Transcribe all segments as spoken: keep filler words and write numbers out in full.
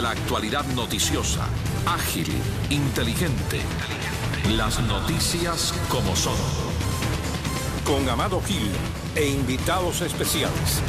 La actualidad noticiosa, ágil, inteligente. Las noticias como son. Con Amado Gil e invitados especiales.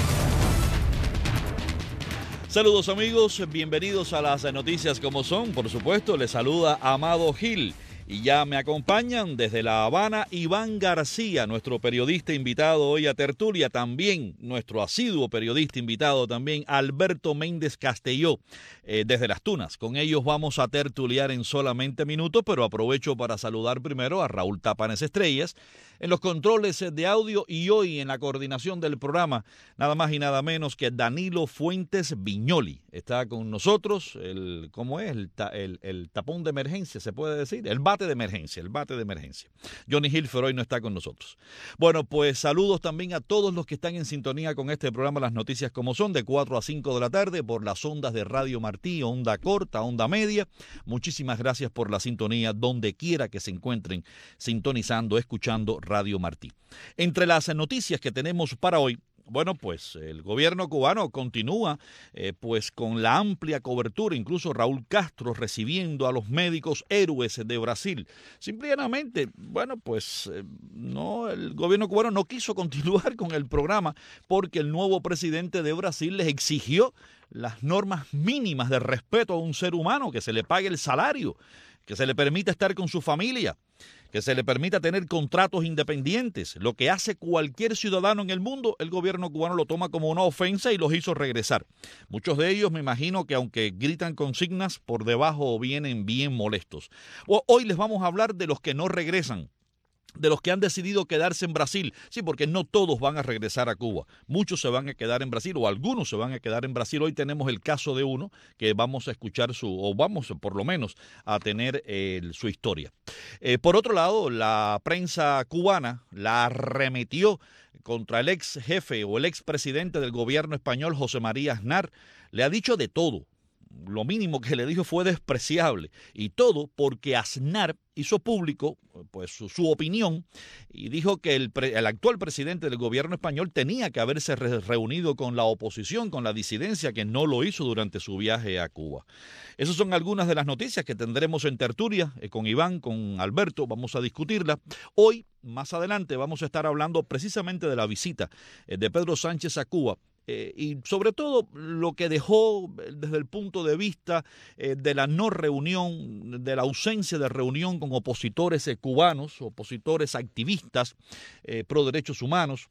Saludos amigos, bienvenidos a las noticias como son. Por supuesto, les saluda Amado Gil. Y ya me acompañan desde La Habana Iván García, nuestro periodista invitado hoy a tertulia. También nuestro asiduo periodista invitado también, Alberto Méndez Castelló, eh, desde Las Tunas. Con ellos vamos a tertuliar en solamente minutos, pero aprovecho para saludar primero a Raúl Tápanes Estrellas en los controles de audio y hoy en la coordinación del programa, nada más y nada menos que Danilo Fuentes Viñoli. Está con nosotros, el, ¿cómo es? El, el, el tapón de emergencia, se puede decir, el bate de emergencia, el bate de emergencia. Johnny Hilfer hoy no está con nosotros. Bueno, pues saludos también a todos los que están en sintonía con este programa Las Noticias como son, de cuatro a cinco de la tarde por las ondas de Radio Martí, onda corta, onda media. Muchísimas gracias por la sintonía donde quiera que se encuentren sintonizando, escuchando Radio Martí. Entre las noticias que tenemos para hoy, bueno, pues el gobierno cubano continúa eh, pues con la amplia cobertura, incluso Raúl Castro recibiendo a los médicos héroes de Brasil. Simplemente, bueno, pues eh, no, el gobierno cubano no quiso continuar con el programa porque el nuevo presidente de Brasil les exigió las normas mínimas de respeto a un ser humano, que se le pague el salario, que se le permita estar con su familia, que se le permita tener contratos independientes. Lo que hace cualquier ciudadano en el mundo, el gobierno cubano lo toma como una ofensa y los hizo regresar. Muchos de ellos, me imagino que aunque gritan consignas, por debajo vienen bien molestos. Hoy les vamos a hablar de los que no regresan, de los que han decidido quedarse en Brasil. Sí, porque no todos van a regresar a Cuba. Muchos se van a quedar en Brasil o algunos se van a quedar en Brasil. Hoy tenemos el caso de uno que vamos a escuchar su, o vamos por lo menos a tener eh, su historia. Eh, por otro lado, la prensa cubana la arremetió contra el ex jefe o el ex presidente del gobierno español, José María Aznar. Le ha dicho de todo. Lo mínimo que le dijo fue despreciable, y todo porque Aznar hizo público pues su, su opinión y dijo que el, pre, el actual presidente del gobierno español tenía que haberse re, reunido con la oposición, con la disidencia, que no lo hizo durante su viaje a Cuba. Esas son algunas de las noticias que tendremos en tertulia eh, con Iván, con Alberto, vamos a discutirlas. Hoy, más adelante, vamos a estar hablando precisamente de la visita eh, de Pedro Sánchez a Cuba. Eh, y sobre todo lo que dejó desde el punto de vista eh, de la no reunión, de la ausencia de reunión con opositores eh, cubanos, opositores activistas eh, pro derechos humanos.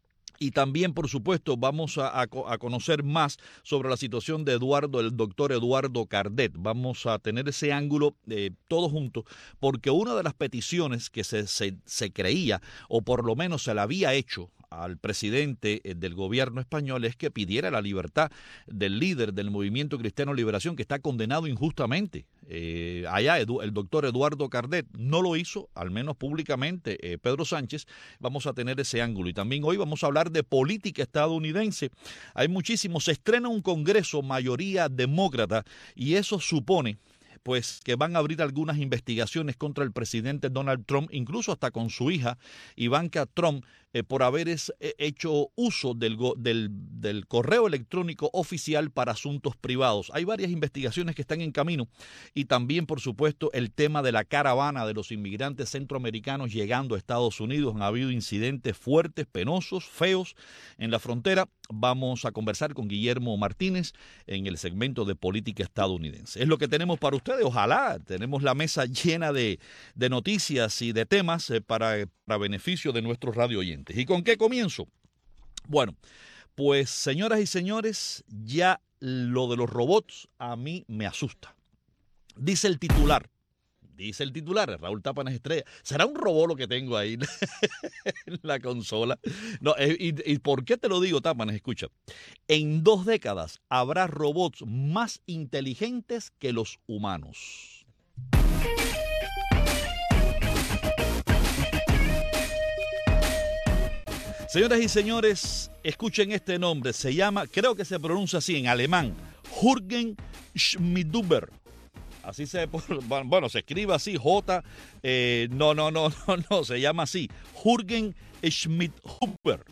Y también, por supuesto, vamos a, a, a conocer más sobre la situación de Eduardo, el doctor Eduardo Cardet. Vamos a tener ese ángulo eh, todos juntos, porque una de las peticiones que se, se, se creía, o por lo menos se la había hecho al presidente del gobierno español, es que pidiera la libertad del líder del Movimiento Cristiano Liberación, que está condenado injustamente. Eh, allá Edu, el doctor Eduardo Cardet no lo hizo, al menos públicamente, eh, Pedro Sánchez. Vamos a tener ese ángulo. Y también hoy vamos a hablar de política estadounidense. Hay muchísimo, se estrena un Congreso mayoría demócrata y eso supone pues que van a abrir algunas investigaciones contra el presidente Donald Trump, incluso hasta con su hija Ivanka Trump, eh, por haber es, eh, hecho uso del, del, del correo electrónico oficial para asuntos privados. Hay varias investigaciones que están en camino y también, por supuesto, el tema de la caravana de los inmigrantes centroamericanos llegando a Estados Unidos. Han habido incidentes fuertes, penosos, feos en la frontera. Vamos a conversar con Guillermo Martínez en el segmento de política estadounidense. Es lo que tenemos para ustedes. Ojalá tenemos la mesa llena de, de noticias y de temas eh, para, para beneficio de nuestros radio oyentes. ¿Y con qué comienzo? Bueno, pues señoras y señores, ya lo de los robots a mí me asusta. Dice el titular. Dice el titular, Raúl Tápanes Estrella. ¿Será un robot lo que tengo ahí en la consola? No, y, ¿Y por qué te lo digo, Tápanes? Escucha. En dos décadas habrá robots más inteligentes que los humanos. Señoras y señores, escuchen este nombre. Se llama, creo que se pronuncia así en alemán, Jürgen Schmidhuber. Así se, bueno, se escribe así, J, eh, no, no, no, no, no, se llama así, Jürgen Schmidhuber.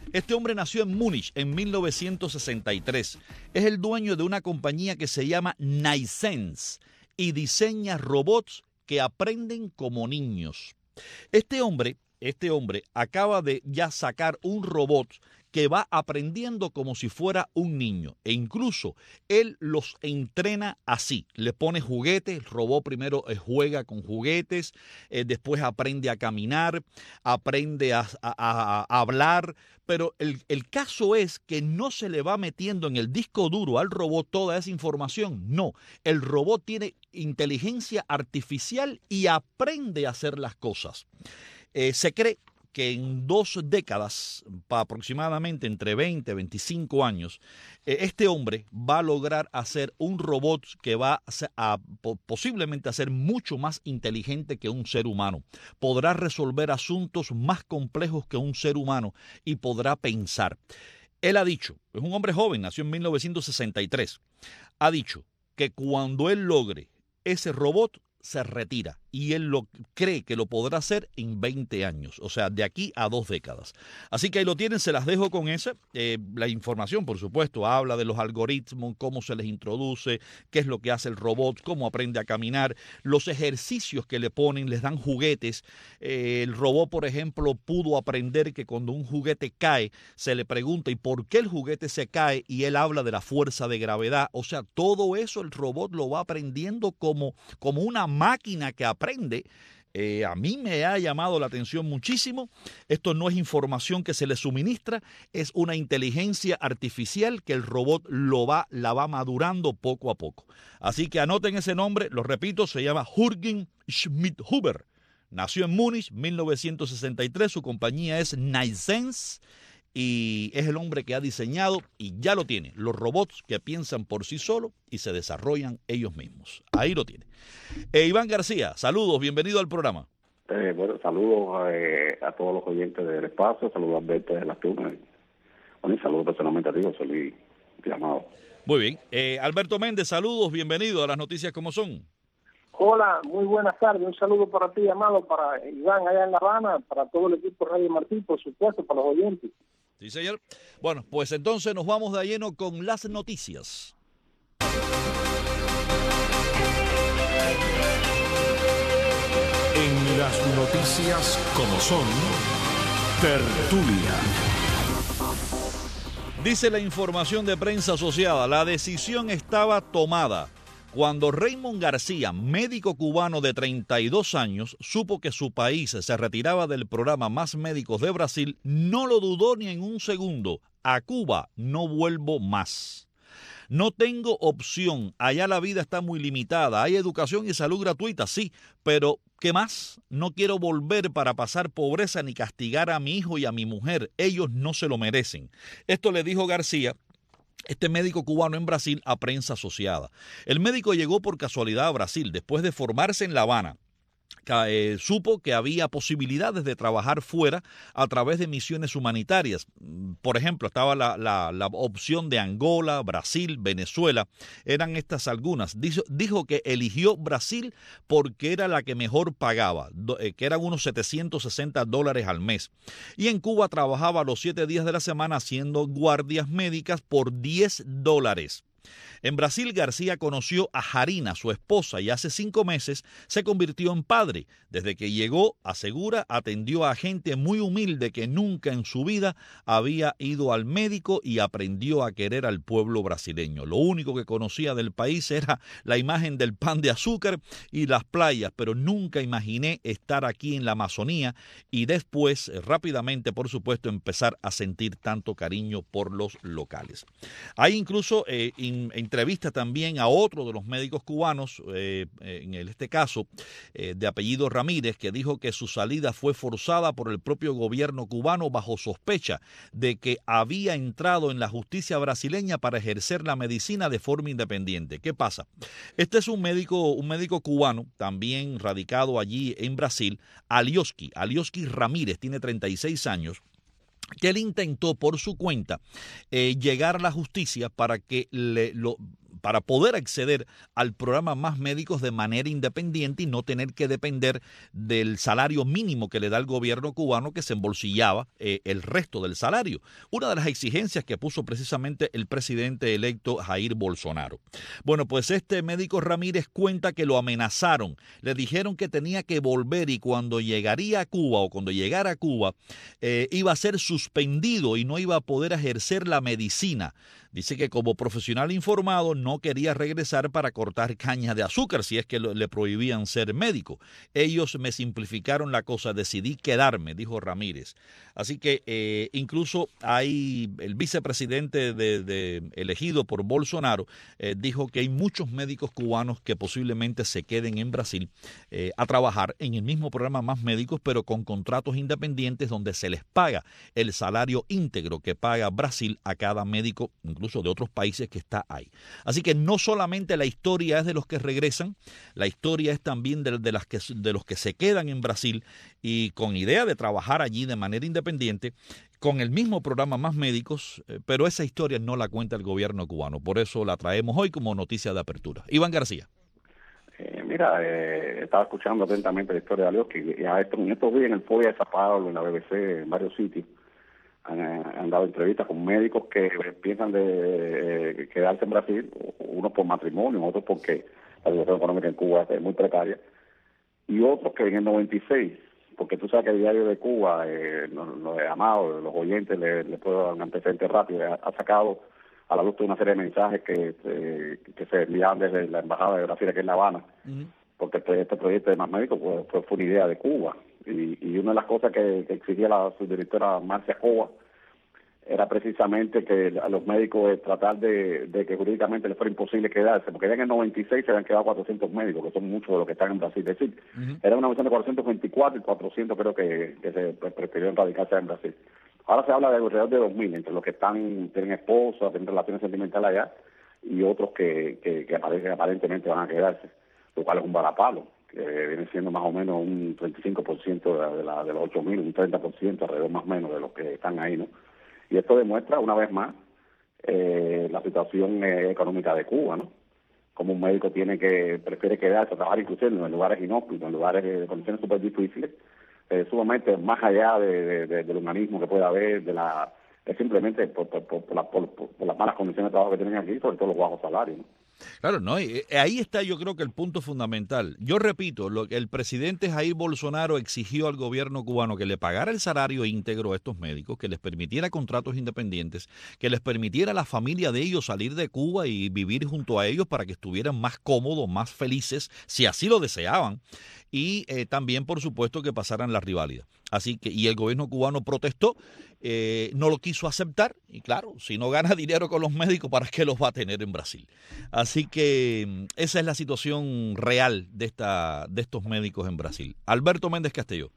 Este hombre nació en Múnich en mil novecientos sesenta y tres. Es el dueño de una compañía que se llama Naisense y diseña robots que aprenden como niños. Este hombre, este hombre acaba de ya sacar un robot que va aprendiendo como si fuera un niño. E incluso él los entrena así. Le pone juguetes, el robot primero eh, juega con juguetes, eh, después aprende a caminar, aprende a, a, a, a hablar. Pero el, el caso es que no se le va metiendo en el disco duro al robot toda esa información. No, el robot tiene inteligencia artificial y aprende a hacer las cosas. Eh, se cree que en dos décadas, aproximadamente entre veinte y veinticinco años, este hombre va a lograr hacer un robot que va a, a posiblemente a ser mucho más inteligente que un ser humano. Podrá resolver asuntos más complejos que un ser humano y podrá pensar. Él ha dicho, es un hombre joven, nació en mil novecientos sesenta y tres, ha dicho que cuando él logre ese robot, se retira y él lo cree que lo podrá hacer en veinte años, o sea, de aquí a dos décadas. Así que ahí lo tienen, se las dejo con esa. Eh, la información, por supuesto, habla de los algoritmos, cómo se les introduce, qué es lo que hace el robot, cómo aprende a caminar, los ejercicios que le ponen, les dan juguetes. Eh, el robot, por ejemplo, pudo aprender que cuando un juguete cae, se le pregunta ¿y por qué el juguete se cae? Y él habla de la fuerza de gravedad. O sea, todo eso el robot lo va aprendiendo como, como una máquina que aprende. Eh, a mí me ha llamado la atención muchísimo. Esto no es información que se le suministra, es una inteligencia artificial que el robot lo va, la va madurando poco a poco. Así que anoten ese nombre, lo repito, se llama Jürgen Schmidhuber. Nació en Múnich, mil novecientos sesenta y tres, su compañía es Naisense. Y es el hombre que ha diseñado, y ya lo tiene, los robots que piensan por sí solos y se desarrollan ellos mismos. Ahí lo tiene. Eh, Iván García, saludos, bienvenido al programa. Eh, bueno, saludos eh, a todos los oyentes del espacio, saludos a Alberto de las Tunas. Bueno, y saludos personalmente a ti, José Luis Llamado. Muy bien. Eh, Alberto Méndez, saludos, bienvenido a las noticias como son. Hola, muy buenas tardes. Un saludo para ti, Amado, para Iván allá en La Habana, para todo el equipo de Radio Martín, por supuesto, para los oyentes. Sí, señor. Bueno, pues entonces nos vamos de lleno con las noticias. En las noticias como son, tertulia. Dice la información de prensa asociada, la decisión estaba tomada cuando Raymond García, médico cubano de treinta y dos años, supo que su país se retiraba del programa Más Médicos de Brasil, no lo dudó ni en un segundo. A Cuba no vuelvo más. No tengo opción. Allá la vida está muy limitada. Hay educación y salud gratuita, sí, pero ¿qué más? No quiero volver para pasar pobreza ni castigar a mi hijo y a mi mujer. Ellos no se lo merecen. Esto le dijo García, este médico cubano en Brasil, a prensa asociada. El médico llegó por casualidad a Brasil después de formarse en La Habana. Eh, supo que había posibilidades de trabajar fuera a través de misiones humanitarias. Por ejemplo, estaba la, la, la opción de Angola, Brasil, Venezuela. Eran estas algunas. Dijo, dijo que eligió Brasil porque era la que mejor pagaba, eh, que eran unos setecientos sesenta dólares al mes. Y en Cuba trabajaba los siete días de la semana haciendo guardias médicas por diez dólares. En Brasil, García conoció a Jarina, su esposa, y hace cinco meses se convirtió en padre. Desde que llegó, asegura, atendió a gente muy humilde que nunca en su vida había ido al médico y aprendió a querer al pueblo brasileño. Lo único que conocía del país era la imagen del pan de azúcar y las playas, pero nunca imaginé estar aquí en la Amazonía y después, rápidamente, por supuesto, empezar a sentir tanto cariño por los locales. Hay incluso eh, in, entrevista también a otro de los médicos cubanos, eh, en este caso eh, de apellido Ramírez, que dijo que su salida fue forzada por el propio gobierno cubano bajo sospecha de que había entrado en la justicia brasileña para ejercer la medicina de forma independiente. ¿Qué pasa? Este es un médico, un médico cubano, también radicado allí en Brasil, Alioski, Alioski Ramírez, tiene treinta y seis años, que él intentó por su cuenta eh, llegar a la justicia para que le, lo, para poder acceder al programa Más Médicos de manera independiente y no tener que depender del salario mínimo que le da el gobierno cubano, que se embolsillaba eh, el resto del salario. Una de las exigencias que puso precisamente el presidente electo Jair Bolsonaro. Bueno, pues este médico Ramírez cuenta que lo amenazaron, le dijeron que tenía que volver y cuando llegaría a Cuba o cuando llegara a Cuba eh, iba a ser suspendido y no iba a poder ejercer la medicina. Dice que como profesional informado no quería regresar para cortar caña de azúcar si es que le prohibían ser médico. Ellos me simplificaron la cosa, decidí quedarme, dijo Ramírez. Así que eh, incluso hay el vicepresidente de, de, elegido por Bolsonaro eh, dijo que hay muchos médicos cubanos que posiblemente se queden en Brasil eh, a trabajar en el mismo programa Más Médicos, pero con contratos independientes donde se les paga el salario íntegro que paga Brasil a cada médico, incluso de otros países que está ahí. Así que no solamente la historia es de los que regresan, la historia es también de, de, las que, de los que se quedan en Brasil y con idea de trabajar allí de manera independiente con el mismo programa Más Médicos, eh, pero esa historia no la cuenta el gobierno cubano. Por eso la traemos hoy como noticia de apertura. Iván García. Eh, mira, eh, estaba escuchando atentamente la historia de Alioski y a esto, en estos días en el Podia de Sao Paulo, en la B B C, en varios sitios, Han, han dado entrevistas con médicos que piensan de eh, quedarse en Brasil, unos por matrimonio, otros porque la situación económica en Cuba es muy precaria, y otros que en el noventa y seis, porque tú sabes que el diario de Cuba, eh, los, los amados, los oyentes, le, le puedo dar un antecedente rápido, ha, ha sacado a la luz de una serie de mensajes que, eh, que se enviaban desde la Embajada de Brasil aquí en La Habana, uh-huh. porque este, este proyecto de Más Médicos pues, fue, fue una idea de Cuba. Y, y una de las cosas que, que exigía la subdirectora Marcia Coa era precisamente que a los médicos eh, tratar de, de que jurídicamente les fuera imposible quedarse, porque ya en el noventa y seis se habían quedado cuatrocientos médicos, que son muchos de los que están en Brasil. Es decir, uh-huh. era una versión de cuatrocientos veinticuatro y cuatrocientos creo que, que se prefirieron radicarse en Brasil. Ahora se habla de alrededor de dos mil, entre los que están tienen esposas, tienen relaciones sentimentales allá, y otros que, que, que aparecen, aparentemente van a quedarse, lo cual es un varapalo, que viene siendo más o menos un treinta y cinco por ciento de, de, la, de los ocho mil, un treinta por ciento alrededor más o menos de los que están ahí, ¿no? Y esto demuestra una vez más eh, la situación eh, económica de Cuba, ¿no? Como un médico tiene que, prefiere quedarse a trabajar inclusive en lugares inhóspitos, en lugares de condiciones súper difíciles, eh, sumamente más allá de, de, de, del humanismo que pueda haber, de la es simplemente por, por, por, por, la, por, por las malas condiciones de trabajo que tienen aquí, sobre todo los bajos salarios, ¿no? Claro, no, ahí está yo creo que el punto fundamental. Yo repito, lo que el presidente Jair Bolsonaro exigió al gobierno cubano que le pagara el salario íntegro a estos médicos, que les permitiera contratos independientes, que les permitiera a la familia de ellos salir de Cuba y vivir junto a ellos para que estuvieran más cómodos, más felices, si así lo deseaban, y eh, también, por supuesto, que pasaran la rivalidad. Así que, y el gobierno cubano protestó, eh, no lo quiso aceptar, y claro, si no gana dinero con los médicos, ¿para qué los va a tener en Brasil? Así que esa es la situación real de esta de estos médicos en Brasil. Alberto Méndez Castelló.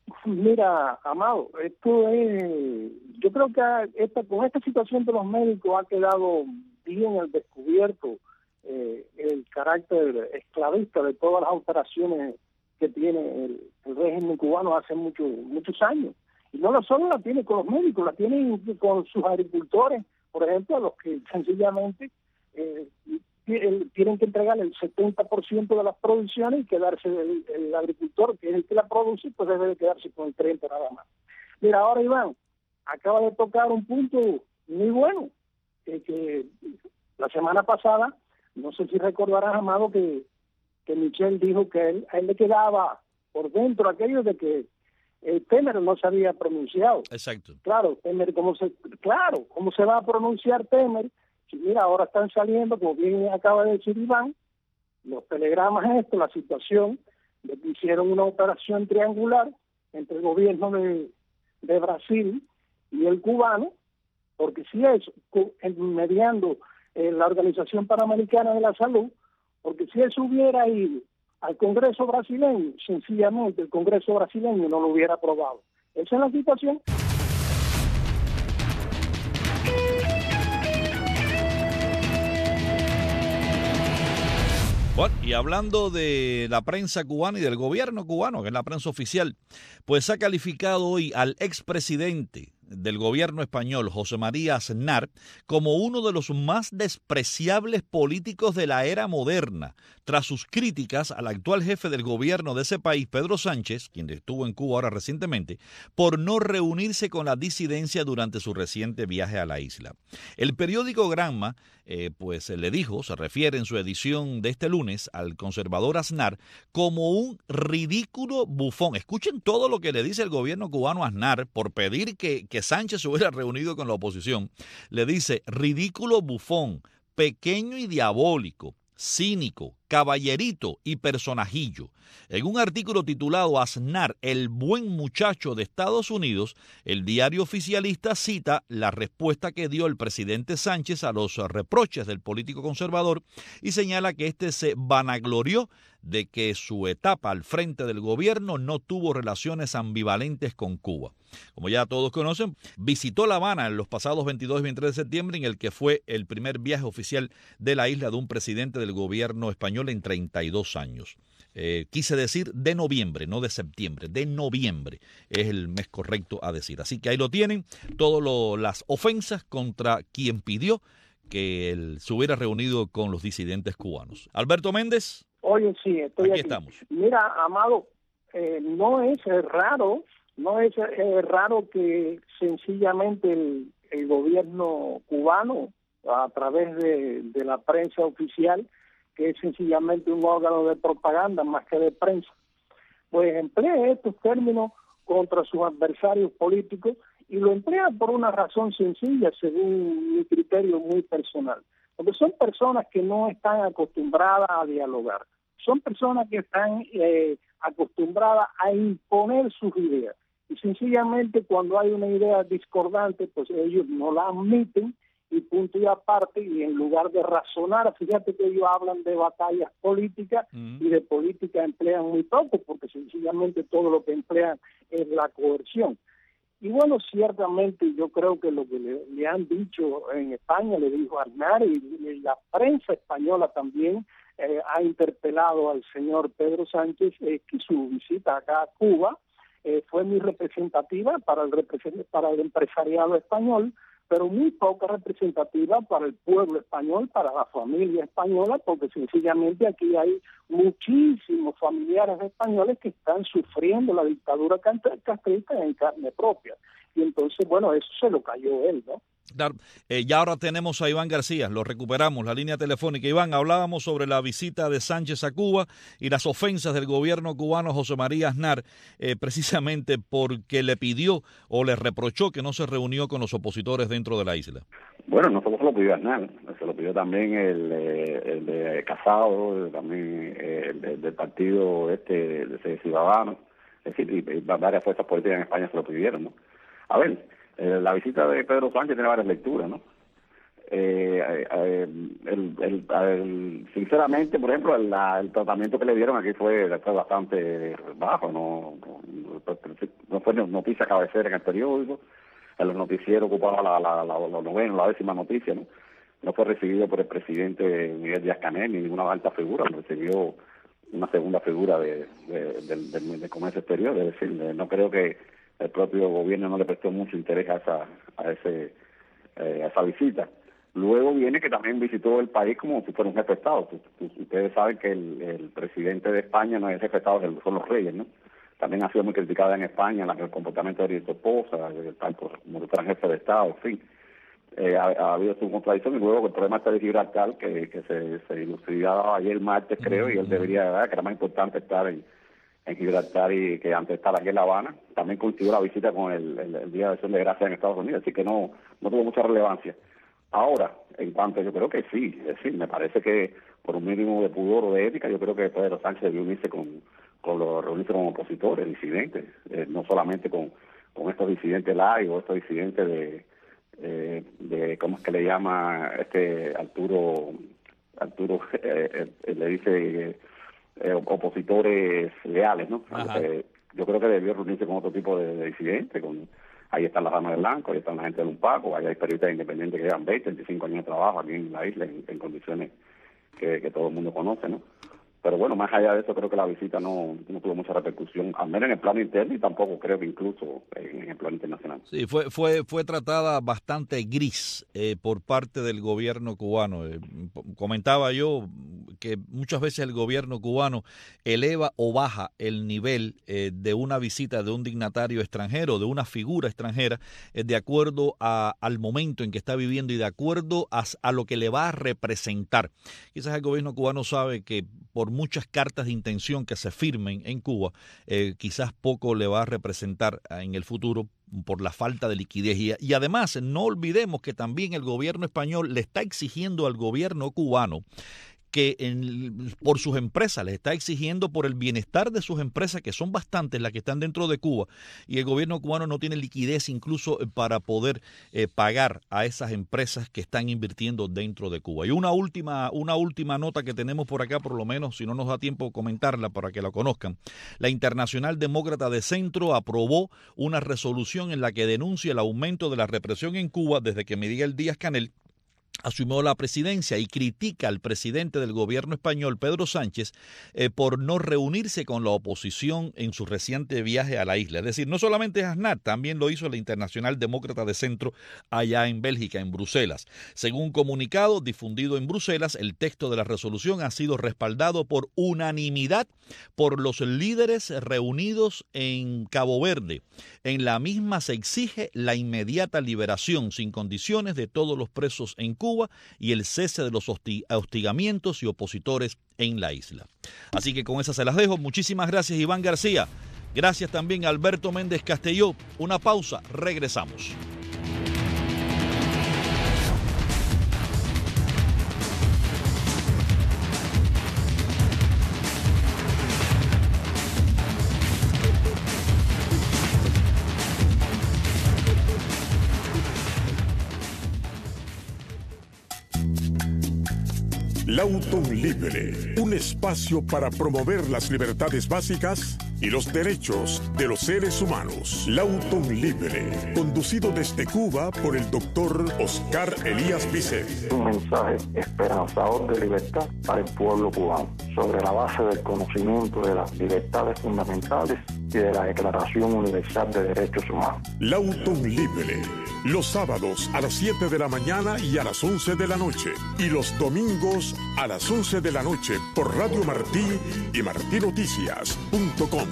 Mira, Amado, esto es, yo creo que esta, con esta situación de los médicos ha quedado bien al descubierto eh, el carácter esclavista de todas las operaciones que tiene el, el régimen cubano hace mucho, muchos años. Y no solo la tiene con los médicos, la tiene con sus agricultores, por ejemplo, a los que sencillamente eh, tienen que entregar el setenta por ciento de las producciones y quedarse el, el agricultor, que es el que la produce, pues debe de quedarse con el treinta por ciento nada más. Mira, ahora Iván, acaba de tocar un punto muy bueno, eh, que la semana pasada, no sé si recordarás, Amado, que que Michel dijo que él, a él le quedaba por dentro aquello de que el Temer no se había pronunciado. Exacto. Claro, Temer, ¿cómo se, claro, ¿cómo se va a pronunciar Temer? Si mira, ahora están saliendo, como bien acaba de decir Iván, los telegramas estos, la situación de que hicieron una operación triangular entre el gobierno de, de Brasil y el cubano, porque si es mediando eh, la Organización Panamericana de la Salud, porque si eso hubiera ido al Congreso brasileño, sencillamente el Congreso brasileño no lo hubiera aprobado. Esa es la situación. Bueno, y hablando de la prensa cubana y del gobierno cubano, que es la prensa oficial, pues ha calificado hoy al expresidente del gobierno español, José María Aznar, como uno de los más despreciables políticos de la era moderna, tras sus críticas al actual jefe del gobierno de ese país, Pedro Sánchez, quien estuvo en Cuba ahora recientemente, por no reunirse con la disidencia durante su reciente viaje a la isla. El periódico Granma, eh, pues le dijo, se refiere en su edición de este lunes al conservador Aznar como un ridículo bufón. Escuchen todo lo que le dice el gobierno cubano a Aznar por pedir que, que Sánchez se hubiera reunido con la oposición. Le dice ridículo bufón, pequeño y diabólico, cínico, caballerito y personajillo. En un artículo titulado Aznar, el buen muchacho de Estados Unidos, el diario oficialista cita la respuesta que dio el presidente Sánchez a los reproches del político conservador y señala que este se vanaglorió de que su etapa al frente del gobierno no tuvo relaciones ambivalentes con Cuba. Como ya todos conocen, visitó La Habana en los pasados veintidós y veintitrés de septiembre, en el que fue el primer viaje oficial de la isla de un presidente del gobierno español en treinta y dos años. Eh, quise decir de noviembre, no de septiembre, de noviembre es el mes correcto a decir. Así que ahí lo tienen, todas las ofensas contra quien pidió que él se hubiera reunido con los disidentes cubanos. Alberto Méndez. Oye, sí, estoy aquí. aquí. Estamos. Mira, Amado, eh, no es raro, no es eh, raro que sencillamente el, el gobierno cubano, a través de, de la prensa oficial, que es sencillamente un órgano de propaganda más que de prensa, pues emplea estos términos contra sus adversarios políticos y lo emplea por una razón sencilla, según mi criterio muy personal. Porque son personas que no están acostumbradas a dialogar, son personas que están eh, acostumbradas a imponer sus ideas. Y sencillamente cuando hay una idea discordante, pues ellos no la admiten y punto y aparte, y en lugar de razonar, fíjate que ellos hablan de batallas políticas uh-huh. y de política emplean muy poco, porque sencillamente todo lo que emplean es la coerción. Y bueno, ciertamente yo creo que lo que le, le han dicho en España, le dijo Aznar, y, y la prensa española también eh, ha interpelado al señor Pedro Sánchez, eh, que su visita acá a Cuba eh, fue muy representativa para el, para el empresariado español, pero muy poca representativa para el pueblo español, para la familia española, porque sencillamente aquí hay muchísimos familiares españoles que están sufriendo la dictadura castrista en carne propia. Y entonces, bueno, eso se lo cayó él, ¿no? Claro. Eh, ya ahora tenemos a Iván García, lo recuperamos, la línea telefónica. Iván, hablábamos sobre la visita de Sánchez a Cuba y las ofensas del gobierno cubano a José María Aznar, eh, precisamente porque le pidió o le reprochó que no se reunió con los opositores dentro de la isla. Bueno, no solo se lo pidió Aznar, se lo pidió también el, el de Casado, también el, el del partido este de Ciudadanos, es decir, y varias fuerzas políticas en España se lo pidieron, ¿no? A ver, Eh, la visita de Pedro Sánchez tiene varias lecturas, ¿no? Eh, eh, el, el, el, sinceramente, por ejemplo, el, la, el tratamiento que le dieron aquí fue, fue bastante bajo, no, no, no fue noticia cabecera en el periódico, en los noticieros ocupaba la, la, la, la novena, la décima noticia, ¿no? No fue recibido por el presidente Miguel Díaz-Canel ni ninguna alta figura, recibió una segunda figura de, de, de, de, de comercio exterior, es decir, no creo que el propio gobierno no le prestó mucho interés a esa a ese eh, a esa visita. Luego viene que también visitó el país como si fuera un jefe de Estado. Ustedes saben que el, el presidente de España no es jefe de Estado, son los reyes, ¿no? También ha sido muy criticada en España el comportamiento de su esposa, tanto como si fuera jefe de Estado, en fin. Eh, ha, ha habido su contradicción y luego el problema está de Gibraltar, que, que se, se ilustraba ayer martes, creo, y él debería, ¿verdad?, que era más importante estar en en Gibraltar y que antes de estar aquí en La Habana. También coincidió la visita con el, el, el Día de Acción de Gracias en Estados Unidos, así que no no tuvo mucha relevancia. Ahora, en cuanto yo creo que sí, es decir, me parece que por un mínimo de pudor o de ética, yo creo que Pedro Sánchez debió unirse con, con los reunirse con opositores, disidentes, eh, no solamente con, con estos disidentes live o estos disidentes de, eh, de, ¿cómo es que le llama este Arturo, Arturo eh, eh, le dice... Eh, Eh, opositores leales, ¿no? Eh, yo creo que debió reunirse con otro tipo de, de disidentes, con ahí están las damas de blanco, ahí están la gente de Unpaco, ahí hay periodistas independientes que llevan veinte, veinticinco años de trabajo aquí en la isla en, en condiciones que, que todo el mundo conoce, ¿no? Pero bueno, más allá de eso, creo que la visita no, no tuvo mucha repercusión, al menos en el plano interno y tampoco creo que incluso en, en el plano internacional. Sí, fue fue fue tratada bastante gris eh, por parte del gobierno cubano. Eh, comentaba yo que muchas veces el gobierno cubano eleva o baja el nivel eh, de una visita de un dignatario extranjero, de una figura extranjera, eh, de acuerdo a, al momento en que está viviendo y de acuerdo a, a lo que le va a representar. Quizás el gobierno cubano sabe que por muchas cartas de intención que se firmen en Cuba, eh, quizás poco le va a representar en el futuro por la falta de liquidez. Y, y además, no olvidemos que también el gobierno español le está exigiendo al gobierno cubano que en, por sus empresas, les está exigiendo por el bienestar de sus empresas, que son bastantes las que están dentro de Cuba, y el gobierno cubano no tiene liquidez incluso para poder eh, pagar a esas empresas que están invirtiendo dentro de Cuba. Y una última, una última nota que tenemos por acá, por lo menos, si no nos da tiempo comentarla para que la conozcan. La Internacional Demócrata de Centro aprobó una resolución en la que denuncia el aumento de la represión en Cuba desde que Miguel Díaz-Canel asumió la presidencia y critica al presidente del gobierno español, Pedro Sánchez, eh, por no reunirse con la oposición en su reciente viaje a la isla. Es decir, no solamente Aznar, también lo hizo la Internacional Demócrata de Centro allá en Bélgica, en Bruselas. Según un comunicado difundido en Bruselas, el texto de la resolución ha sido respaldado por unanimidad por los líderes reunidos en Cabo Verde. En la misma se exige la inmediata liberación sin condiciones de todos los presos en Cuba y el cese de los hostigamientos y opositores en la isla. Así que con esas se las dejo. Muchísimas gracias, Iván García. Gracias también a Alberto Méndez Castelló. Una pausa, regresamos. Lauton Libre, un espacio para promover las libertades básicas y los derechos de los seres humanos. Lauton Libre, conducido desde Cuba por el doctor Oscar Elías Bicet. Un mensaje esperanzador de libertad para el pueblo cubano, sobre la base del conocimiento de las libertades fundamentales y de la Declaración Universal de Derechos Humanos. Lauton Libre, los sábados a las siete de la mañana y a las once de la noche, y los domingos a las once de la noche por Radio Martí y martí noticias punto com.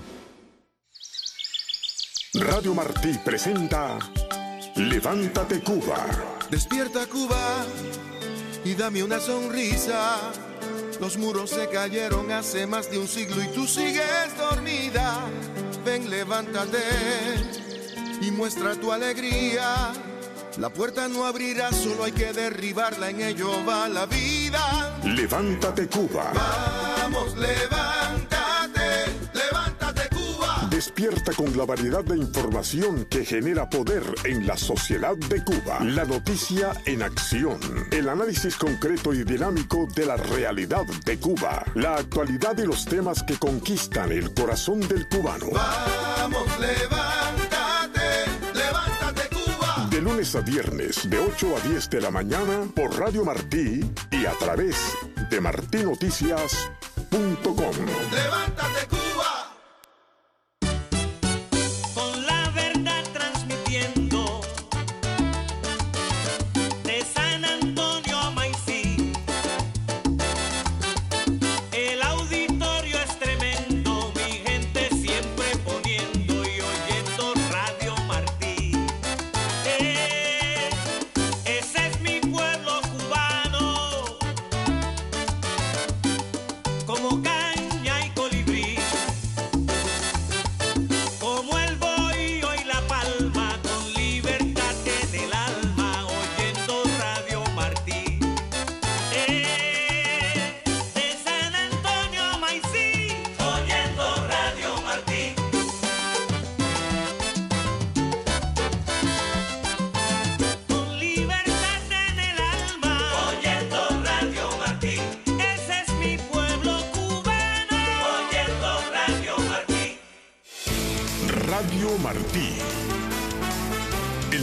Radio Martí presenta Levántate Cuba. Despierta Cuba y dame una sonrisa. Los muros se cayeron hace más de un siglo y tú sigues dormida. Ven, levántate y muestra tu alegría. La puerta no abrirá, solo hay que derribarla, en ello va la vida. Levántate Cuba. Vamos, levántate, levántate Cuba. Despierta con la variedad de información que genera poder en la sociedad de Cuba. La noticia en acción. El análisis concreto y dinámico de la realidad de Cuba. La actualidad y los temas que conquistan el corazón del cubano. Vamos, levántate, levántate Cuba. De lunes a viernes, de ocho a diez de la mañana, por Radio Martí y a través de martí noticias punto com. Levántate Cuba.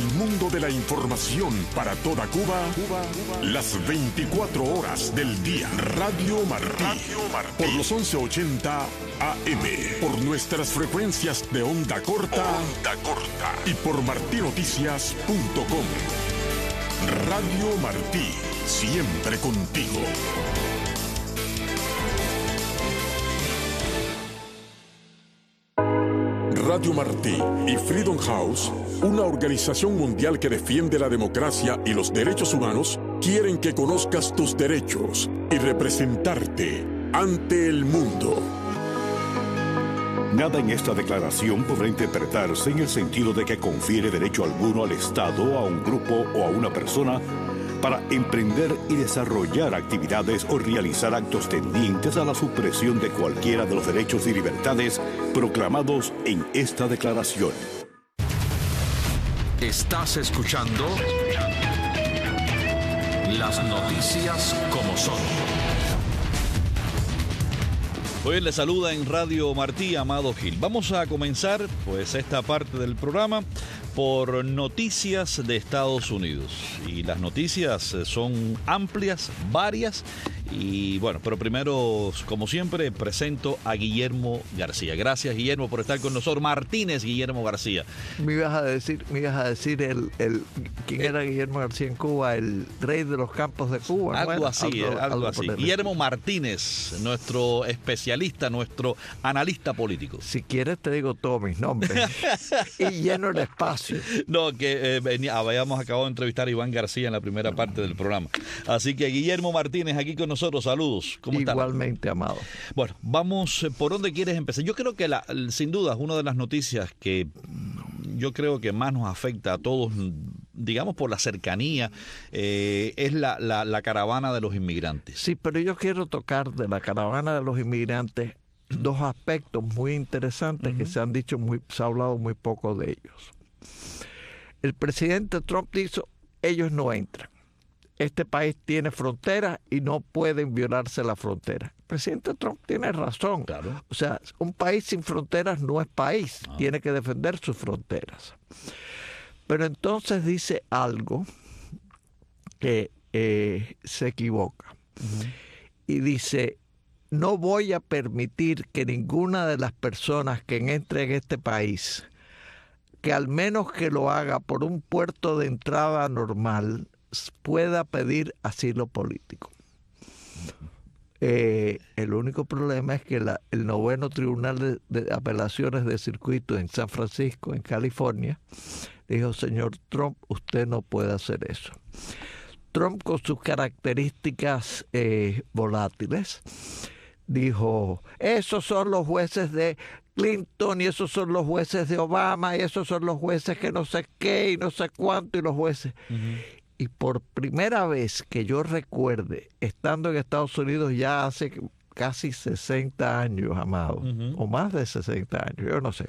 mundo de la información para toda Cuba, Cuba, Cuba. Las veinticuatro horas del día. Radio Martí. Radio Martí. Por los once ochenta A M. Por nuestras frecuencias de onda corta. Onda corta. Y por martí noticias punto com. Radio Martí. Siempre contigo. Radio Martí y Freedom House, una organización mundial que defiende la democracia y los derechos humanos, quieren que conozcas tus derechos y representarte ante el mundo. Nada en esta declaración podrá interpretarse en el sentido de que confiere derecho alguno al Estado, a un grupo o a una persona para emprender y desarrollar actividades o realizar actos tendientes a la supresión de cualquiera de los derechos y libertades proclamados en esta declaración. Estás escuchando las noticias como son. Hoy le saluda en Radio Martí Amado Gil. Vamos a comenzar pues esta parte del programa por noticias de Estados Unidos. Y las noticias son amplias, varias. Y bueno, pero primero, como siempre, presento a Guillermo García. Gracias, Guillermo, por estar con nosotros. Martínez Guillermo García. Me ibas a decir, me ibas a decir el, el quién era Guillermo García en Cuba, el rey de los campos de Cuba. Algo bueno, así, algo, algo, algo así. Guillermo Martínez, nuestro especialista, nuestro analista político. Si quieres te digo todos mis nombres y lleno el espacio. No, que eh, venía, habíamos acabado de entrevistar a Iván García en la primera parte del programa. Así que Guillermo Martínez aquí con nosotros. Saludos. ¿Cómo están? Igualmente, Amado. Bueno, vamos, ¿por dónde quieres empezar? Yo creo que la, sin duda es una de las noticias que yo creo que más nos afecta a todos, digamos por la cercanía, eh, es la, la, la caravana de los inmigrantes. Sí, pero yo quiero tocar de la caravana de los inmigrantes dos aspectos muy interesantes uh-huh. que se han dicho, muy, se ha hablado muy poco de ellos. El presidente Trump dijo, ellos no entran. Este país tiene fronteras y no pueden violarse las fronteras. El presidente Trump tiene razón. Claro. O sea, un país sin fronteras no es país. Ah. Tiene que defender sus fronteras. Pero entonces dice algo que eh, se equivoca. Uh-huh. Y dice, no voy a permitir que ninguna de las personas que entre en este país, que al menos que lo haga por un puerto de entrada normal, pueda pedir asilo político. Eh, el único problema es que la, el noveno Tribunal de, de Apelaciones de Circuito en San Francisco, en California, dijo, señor Trump, usted no puede hacer eso. Trump, con sus características eh, volátiles, dijo, esos son los jueces de Clinton y esos son los jueces de Obama y esos son los jueces que no sé qué y no sé cuánto y los jueces... Uh-huh. Y por primera vez que yo recuerde, estando en Estados Unidos ya hace casi sesenta años, Amado, uh-huh. o más de sesenta años, yo no sé,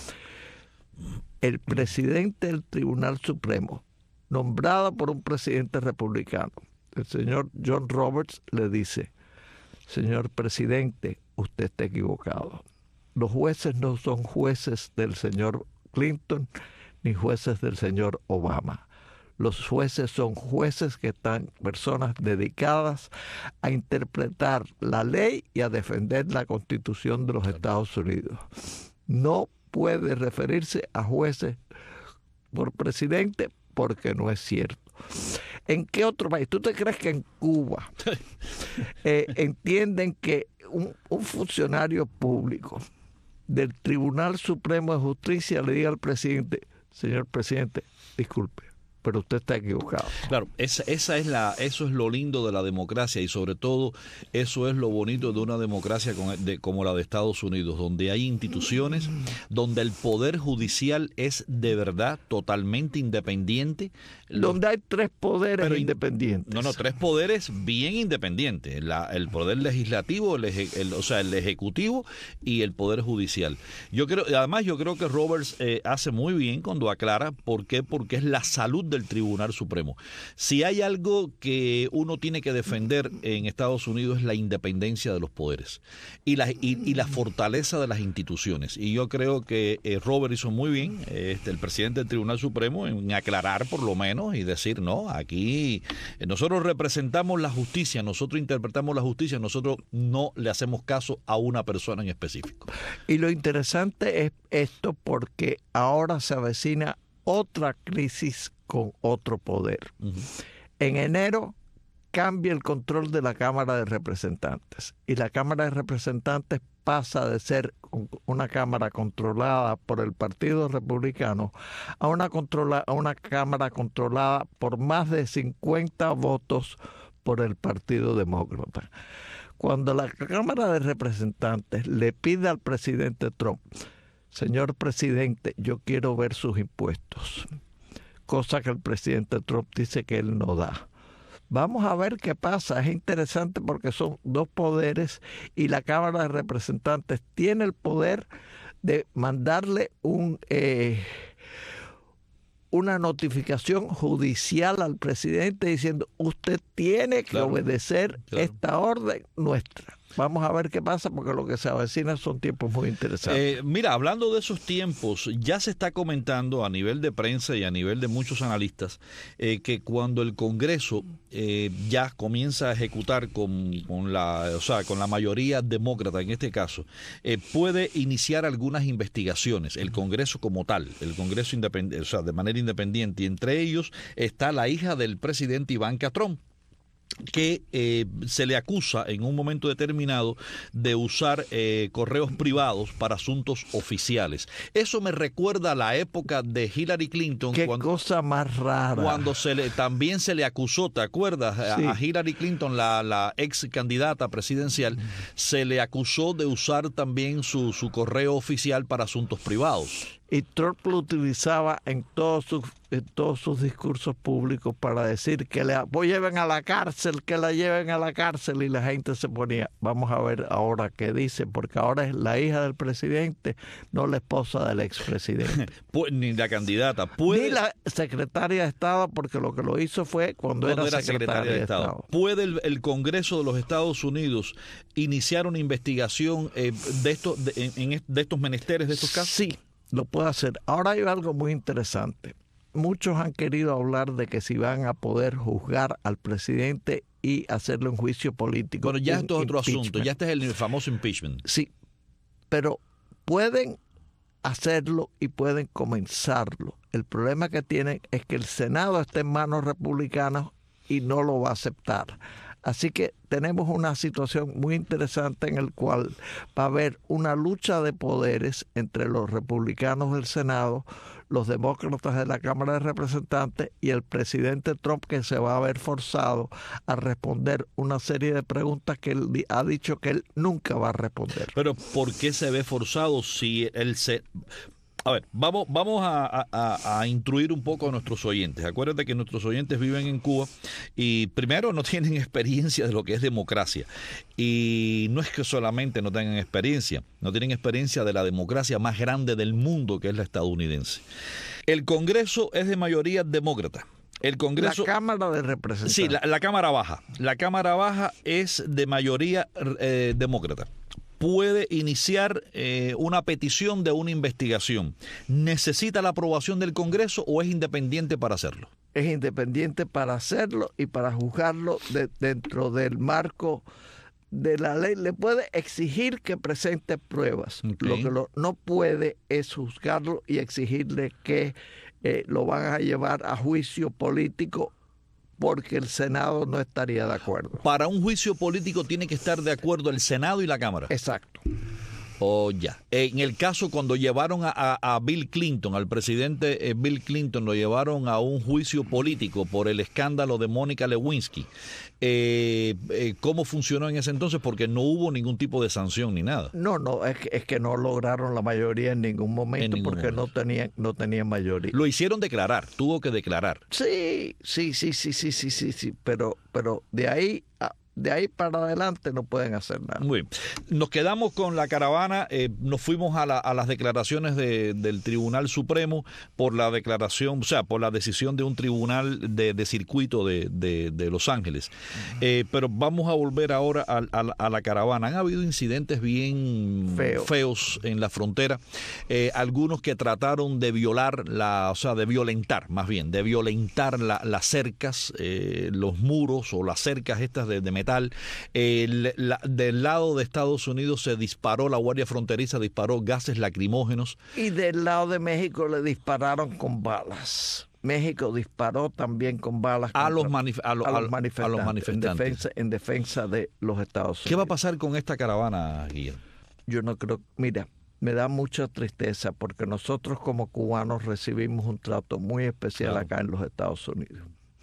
el presidente del Tribunal Supremo, nombrado por un presidente republicano, el señor John Roberts, le dice, señor presidente, usted está equivocado. Los jueces no son jueces del señor Clinton ni jueces del señor Obama. Los jueces son jueces que están, personas dedicadas a interpretar la ley y a defender la Constitución de los Estados Unidos. No puede referirse a jueces por presidente porque no es cierto. ¿En qué otro país? ¿Tú te crees que en Cuba eh, entienden que un, un funcionario público del Tribunal Supremo de Justicia le diga al presidente, señor presidente, disculpe, pero usted está equivocado? Claro, esa, esa es la, eso es lo lindo de la democracia y sobre todo eso es lo bonito de una democracia con, de, como la de Estados Unidos, donde hay instituciones, donde el poder judicial es de verdad totalmente independiente. Donde hay tres poderes pero, independientes. No, no, tres poderes bien independientes. La, el poder legislativo, el, el, o sea, el ejecutivo y el poder judicial. Yo creo, además yo creo que Roberts eh, hace muy bien cuando aclara por qué, porque es la salud del Tribunal Supremo. Si hay algo que uno tiene que defender en Estados Unidos es la independencia de los poderes y la, y, y la fortaleza de las instituciones. Y yo creo que eh, Robert hizo muy bien, este, el presidente del Tribunal Supremo, en aclarar por lo menos y decir, no, aquí eh, nosotros representamos la justicia, nosotros interpretamos la justicia, nosotros no le hacemos caso a una persona en específico. Y lo interesante es esto porque ahora se avecina otra crisis con otro poder. Uh-huh. En enero cambia el control de la Cámara de Representantes y la Cámara de Representantes pasa de ser una Cámara controlada por el Partido Republicano a una, controla, a una Cámara controlada por más de cincuenta votos por el Partido Demócrata. Cuando la Cámara de Representantes le pide al presidente Trump, señor presidente, yo quiero ver sus impuestos, cosa que el presidente Trump dice que él no da. Vamos a ver qué pasa. Es interesante porque son dos poderes y la Cámara de Representantes tiene el poder de mandarle un... Eh, una notificación judicial al presidente diciendo usted tiene que claro, obedecer claro. esta orden nuestra. Vamos a ver qué pasa porque lo que se avecina son tiempos muy interesantes. Eh, mira, hablando de esos tiempos, ya se está comentando a nivel de prensa y a nivel de muchos analistas eh, que cuando el Congreso eh, ya comienza a ejecutar con, con la, o sea, con la mayoría demócrata en este caso, eh, puede iniciar algunas investigaciones. El Congreso como tal, el Congreso independiente, o sea, de manera independiente, y entre ellos está la hija del presidente Ivanka Trump, que eh, se le acusa en un momento determinado de usar eh, correos privados para asuntos oficiales. Eso me recuerda a la época de Hillary Clinton. Qué cuando, cosa más rara. Cuando se le, también se le acusó, ¿te acuerdas? Sí. A, a Hillary Clinton, la, la ex candidata presidencial, mm. se le acusó de usar también su, su correo oficial para asuntos privados. Y Trump lo utilizaba en todos sus, en todos sus discursos públicos para decir que le pues lleven a la cárcel, que la lleven a la cárcel, y la gente se ponía, vamos a ver ahora qué dice, porque ahora es la hija del presidente, no la esposa del expresidente. Pues, ni la candidata. ¿Puede... Ni la secretaria de Estado, porque lo que lo hizo fue cuando, cuando era, era secretaria, secretaria de, de Estado. Estado. ¿Puede el, el Congreso de los Estados Unidos iniciar una investigación eh, de, estos, de, en, en, de estos menesteres, de estos casos? Sí. Lo puede hacer. Ahora hay algo muy interesante. Muchos han querido hablar de que si van a poder juzgar al presidente y hacerle un juicio político. Bueno, ya esto es otro asunto. Ya este es el famoso impeachment. Sí, pero pueden hacerlo y pueden comenzarlo. El problema que tienen es que el Senado está en manos republicanas y no lo va a aceptar. Así que tenemos una situación muy interesante en la cual va a haber una lucha de poderes entre los republicanos del Senado, los demócratas de la Cámara de Representantes y el presidente Trump, que se va a ver forzado a responder una serie de preguntas que él ha dicho que él nunca va a responder. Pero ¿por qué se ve forzado si él se... A ver, vamos, vamos a, a, a instruir un poco a nuestros oyentes. Acuérdate que nuestros oyentes viven en Cuba y primero no tienen experiencia de lo que es democracia. Y no es que solamente no tengan experiencia, no tienen experiencia de la democracia más grande del mundo, que es la estadounidense. El Congreso es de mayoría demócrata. El Congreso, la Cámara de Representantes. Sí, la, la Cámara Baja. La Cámara Baja es de mayoría eh, demócrata. Puede iniciar eh, una petición de una investigación. ¿Necesita la aprobación del Congreso o es independiente para hacerlo? Es independiente para hacerlo y para juzgarlo de, dentro del marco de la ley. Le puede exigir que presente pruebas. Okay. Lo que lo, no puede es juzgarlo y exigirle que eh, lo van a llevar a juicio político, porque el Senado no estaría de acuerdo. Para un juicio político tiene que estar de acuerdo el Senado y la Cámara. Exacto. Oh, ya. En el caso cuando llevaron a, a, a Bill Clinton, al presidente eh, Bill Clinton, lo llevaron a un juicio político por el escándalo de Mónica Lewinsky. Eh, eh, ¿Cómo funcionó en ese entonces? Porque no hubo ningún tipo de sanción ni nada. No, no, es que, es que no lograron la mayoría en ningún momento en ningún porque momento. no tenían no tenían mayoría. Lo hicieron declarar, tuvo que declarar. Sí, sí, sí, sí, sí, sí, sí, sí, pero, pero de ahí a, de ahí para adelante no pueden hacer nada. Muy bien. Nos quedamos con la caravana, eh, nos fuimos a, la, a las declaraciones de, del Tribunal Supremo por la declaración, o sea, por la decisión de un tribunal de, de circuito de, de, de Los Ángeles. Eh, pero vamos a volver ahora a, a, a la caravana. Han habido incidentes bien Feo. feos en la frontera, eh, algunos que trataron de violar, la, o sea, de violentar, más bien, de violentar la, las cercas, eh, los muros o las cercas estas de, de metal. El, la, del lado de Estados Unidos se disparó, la Guardia Fronteriza disparó gases lacrimógenos. Y del lado de México le dispararon con balas. México disparó también con balas a, los, manif a, lo, a, los, manifestantes, a los manifestantes. En defensa, en defensa de los Estados Unidos. ¿Qué va a pasar con esta caravana, Guillermo? Yo no creo... Mira, me da mucha tristeza porque nosotros como cubanos recibimos un trato muy especial claro. acá en los Estados Unidos.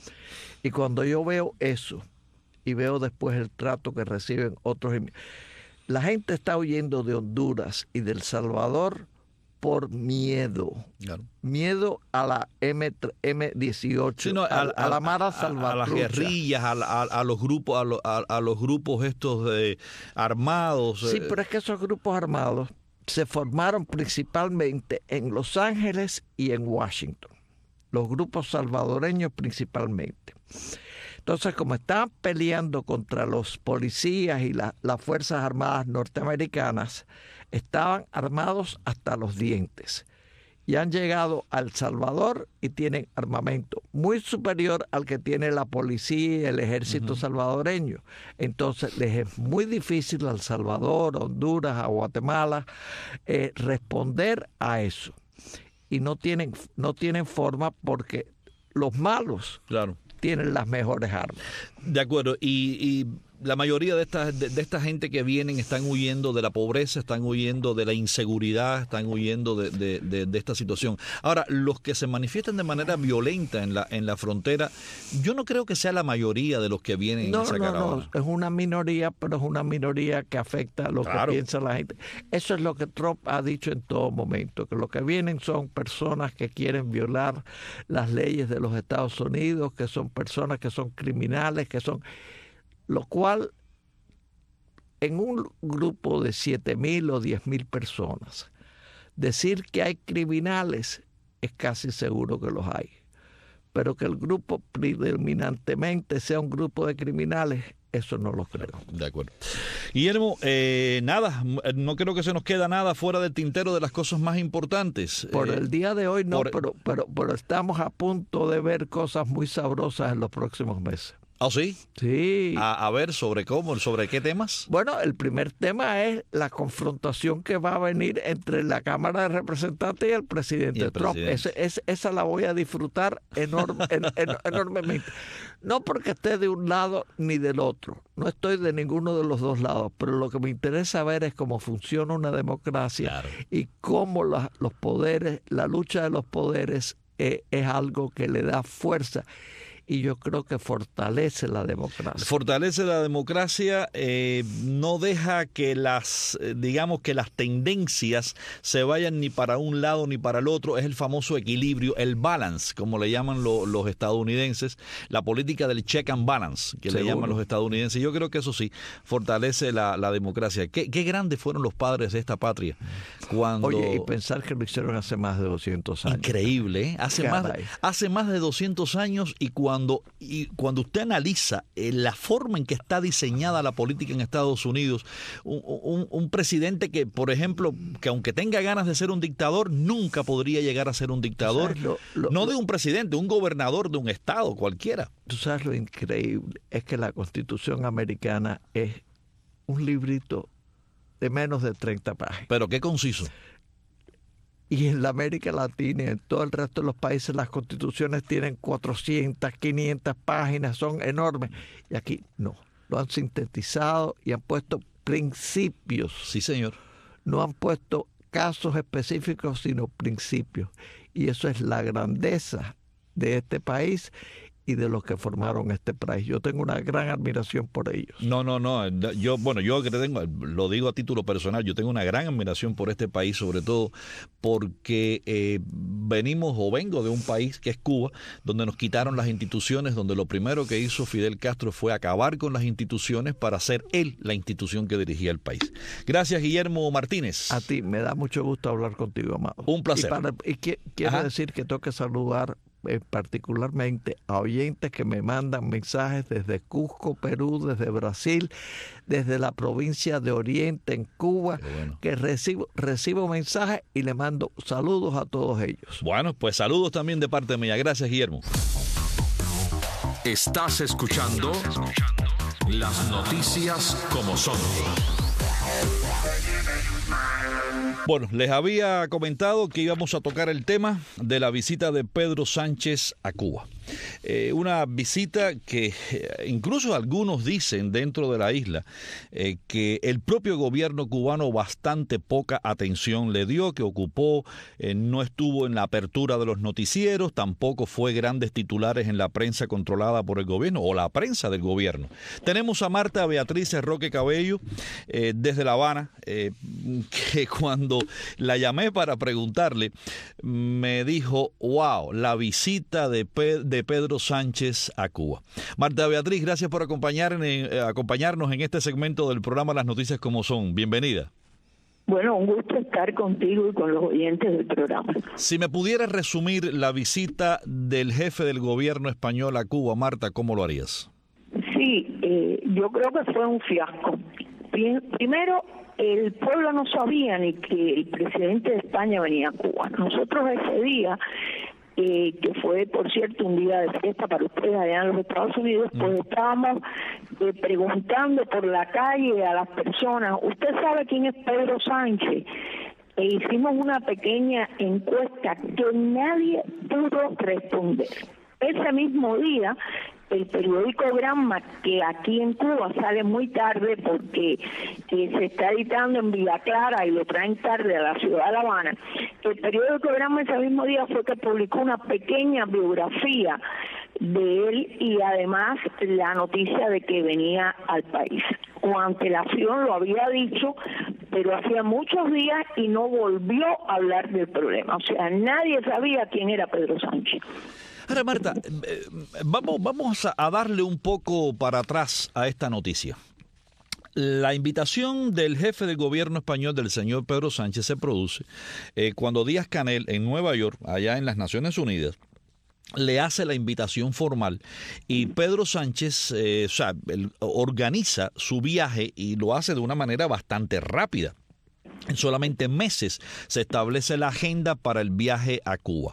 Y cuando yo veo eso y veo después el trato que reciben otros... La gente está huyendo de Honduras y de El Salvador por miedo. Claro. Miedo a la eme dieciocho, sí, no, a, a, a la Mara Salvatrucha. A las guerrillas, a, a, a los grupos, a, lo, a, a los grupos estos de armados. Sí, eh. pero es que esos grupos armados se formaron principalmente en Los Ángeles y en Washington. Los grupos salvadoreños principalmente. Entonces, como estaban peleando contra los policías y la, las Fuerzas Armadas norteamericanas, estaban armados hasta los dientes. Y han llegado a El Salvador y tienen armamento muy superior al que tiene la policía y el ejército uh-huh. salvadoreño. Entonces, les es muy difícil a El Salvador, a Honduras, a Guatemala, eh, responder a eso. Y no tienen, no tienen forma porque los malos... Claro. tienen las mejores armas. De acuerdo, y, y la mayoría de esta, de, de esta gente que vienen están huyendo de la pobreza, están huyendo de la inseguridad, están huyendo de, de, de, de esta situación. Ahora, los que se manifiestan de manera violenta en la, en la frontera, yo no creo que sea la mayoría de los que vienen no, en esa no, caravana. No, es una minoría, pero es una minoría que afecta a lo claro. que piensa la gente. Eso es lo que Trump ha dicho en todo momento, que lo que vienen son personas que quieren violar las leyes de los Estados Unidos, que son personas que son criminales, que son... Lo cual, en un grupo de siete mil o diez mil personas, decir que hay criminales es casi seguro que los hay. Pero que el grupo predominantemente sea un grupo de criminales, eso no lo creo. De acuerdo. Guillermo, eh, nada, no creo que se nos queda nada fuera del tintero de las cosas más importantes. Por eh, el día de hoy no, por... pero, pero, pero estamos a punto de ver cosas muy sabrosas en los próximos meses. ¿Ah, sí? Sí. A, a ver, ¿sobre cómo? ¿Sobre qué temas? Bueno, el primer tema es la confrontación que va a venir entre la Cámara de Representantes y el presidente y el Trump. Presidente. Ese, ese, esa la voy a disfrutar enorme, en, en, enormemente. No porque esté de un lado ni del otro. No estoy de ninguno de los dos lados. Pero lo que me interesa ver es cómo funciona una democracia claro. y cómo la, los poderes, la lucha de los poderes eh, es algo que le da fuerza. Y yo creo que fortalece la democracia. Fortalece la democracia, eh, no deja que las, eh, digamos que las tendencias se vayan ni para un lado ni para el otro. Es el famoso equilibrio, el balance, como le llaman lo, los estadounidenses, la política del check and balance, que Seguro. le llaman los estadounidenses. Yo creo que eso sí, fortalece la, la democracia. ¿Qué, qué grandes fueron los padres de esta patria cuando... Oye, y pensar que lo hicieron hace más de doscientos años. Increíble, ¿eh? Hace, más, hace más de doscientos años y cuando Cuando, y cuando usted analiza eh, la forma en que está diseñada la política en Estados Unidos, un, un, un presidente que, por ejemplo, que aunque tenga ganas de ser un dictador, nunca podría llegar a ser un dictador, ¿sabes lo, lo, no de un presidente, un gobernador de un estado cualquiera. Tú sabes lo increíble, es que la Constitución americana es un librito de menos de treinta páginas. Pero qué conciso. Y en la América Latina y en todo el resto de los países las constituciones tienen cuatrocientas, quinientas páginas, son enormes. Y aquí no, lo han sintetizado y han puesto principios. Sí, señor. No han puesto casos específicos, sino principios. Y eso es la grandeza de este país y de los que formaron este país. Yo tengo una gran admiración por ellos. No, no, no. Yo, bueno, yo que tengo, lo digo a título personal, yo tengo una gran admiración por este país, sobre todo porque eh, venimos o vengo de un país que es Cuba, donde nos quitaron las instituciones, donde lo primero que hizo Fidel Castro fue acabar con las instituciones para ser él la institución que dirigía el país. Gracias, Guillermo Martínez. A ti, me da mucho gusto hablar contigo, Amado. Un placer. Y, para, y que, quiero Ajá. decir que tengo que saludar eh, particularmente a oyentes que me mandan mensajes desde Cusco, Perú, desde Brasil, desde la provincia de Oriente en Cuba, bueno. que recibo, recibo mensajes y le mando saludos a todos ellos. Bueno, pues saludos también de parte mía. Gracias, Guillermo. Estás escuchando las noticias como son. Bueno, les había comentado que íbamos a tocar el tema de la visita de Pedro Sánchez a Cuba. Eh, una visita que eh, incluso algunos dicen dentro de la isla eh, que el propio gobierno cubano bastante poca atención le dio, que ocupó, eh, no estuvo en la apertura de los noticieros, tampoco fue grandes titulares en la prensa controlada por el gobierno o la prensa del gobierno. Tenemos a Marta Beatriz Roque Cabello eh, desde La Habana, eh, que cuando la llamé para preguntarle me dijo, wow, la visita de, Pe- de Pedro Sánchez a Cuba. Marta Beatriz, gracias por acompañar, eh, acompañarnos en este segmento del programa Las Noticias Como Son. Bienvenida. Bueno, un gusto estar contigo y con los oyentes del programa. Si me pudieras resumir la visita del jefe del gobierno español a Cuba, Marta, ¿cómo lo harías? Sí, eh, yo creo que fue un fiasco. Primero, el pueblo no sabía ni que el presidente de España venía a Cuba. Nosotros ese día, eh, que fue, por cierto, un día de fiesta para ustedes allá en los Estados Unidos, pues estábamos eh, preguntando por la calle a las personas, ¿usted sabe quién es Pedro Sánchez? E hicimos una pequeña encuesta que nadie pudo responder. Ese mismo día, el periódico Granma, que aquí en Cuba sale muy tarde porque eh, se está editando en Villa Clara y lo traen tarde a la ciudad de La Habana, el periódico Granma ese mismo día fue que publicó una pequeña biografía de él y además la noticia de que venía al país. Con antelación lo había dicho, pero hacía muchos días y no volvió a hablar del problema. O sea, nadie sabía quién era Pedro Sánchez. Ahora, Marta, eh, vamos, vamos a darle un poco para atrás a esta noticia. La invitación del jefe de gobierno español, del señor Pedro Sánchez, se produce eh, cuando Díaz-Canel, en Nueva York, allá en las Naciones Unidas, le hace la invitación formal y Pedro Sánchez eh, o sea, él organiza su viaje y lo hace de una manera bastante rápida. En solamente meses se establece la agenda para el viaje a Cuba.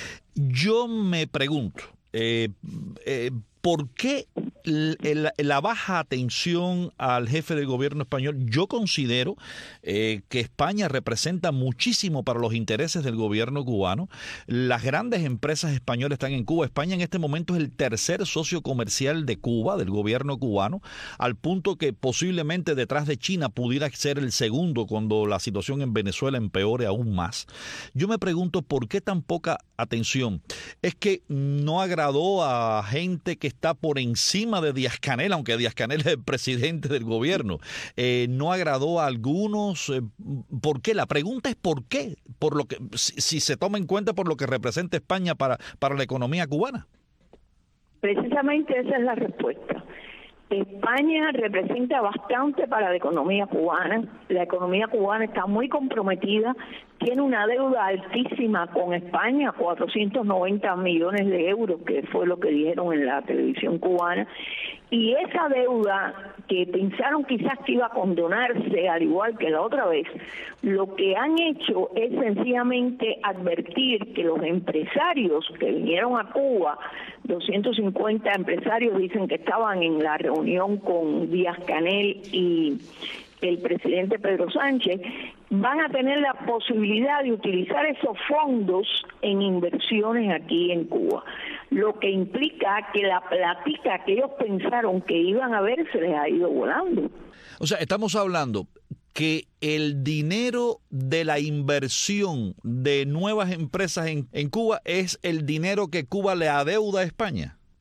Yo me pregunto, eh, eh, ¿por qué la, la baja atención al jefe del gobierno español? Yo considero eh, que España representa muchísimo para los intereses del gobierno cubano. Las grandes empresas españolas están en Cuba. España en este momento es el tercer socio comercial de Cuba, del gobierno cubano, al punto que posiblemente detrás de China pudiera ser el segundo cuando la situación en Venezuela empeore aún más. Yo me pregunto por qué tan poca atención. ¿Es que no agradó a gente que está por encima de Díaz-Canel, aunque Díaz-Canel es el presidente del gobierno? Eh, ¿No agradó a algunos? Eh, ¿Por qué? La pregunta es ¿por qué? Por lo que, si, si se toma en cuenta por lo que representa España para, para la economía cubana. Precisamente esa es la respuesta. España representa bastante para la economía cubana. La economía cubana está muy comprometida, tiene una deuda altísima con España, cuatrocientos noventa millones de euros, que fue lo que dijeron en la televisión cubana, y esa deuda que pensaron quizás que iba a condonarse al igual que la otra vez, lo que han hecho es sencillamente advertir que los empresarios que vinieron a Cuba, doscientos cincuenta empresarios dicen que estaban en la reunión con Díaz-Canel y el presidente Pedro Sánchez, van a tener la posibilidad de utilizar esos fondos en inversiones aquí en Cuba, lo que implica que la platica que ellos pensaron que iban a ver se les ha ido volando. O sea, estamos hablando que el dinero de la inversión de nuevas empresas en, en Cuba es el dinero que Cuba le adeuda a España.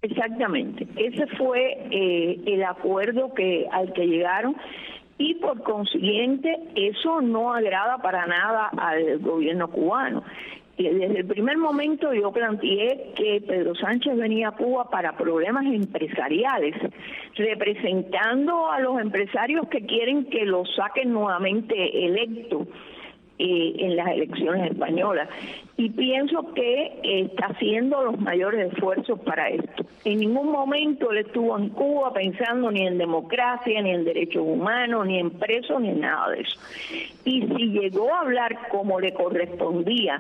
Exactamente. Ese fue eh, el acuerdo que al que llegaron y por consiguiente eso no agrada para nada al gobierno cubano. Desde el primer momento yo planteé que Pedro Sánchez venía a Cuba para problemas empresariales, representando a los empresarios que quieren que lo saquen nuevamente electo eh, en las elecciones españolas. Y pienso que eh, está haciendo los mayores esfuerzos para esto. En ningún momento él estuvo en Cuba pensando ni en democracia, ni en derechos humanos, ni en presos, ni en nada de eso. Y si llegó a hablar como le correspondía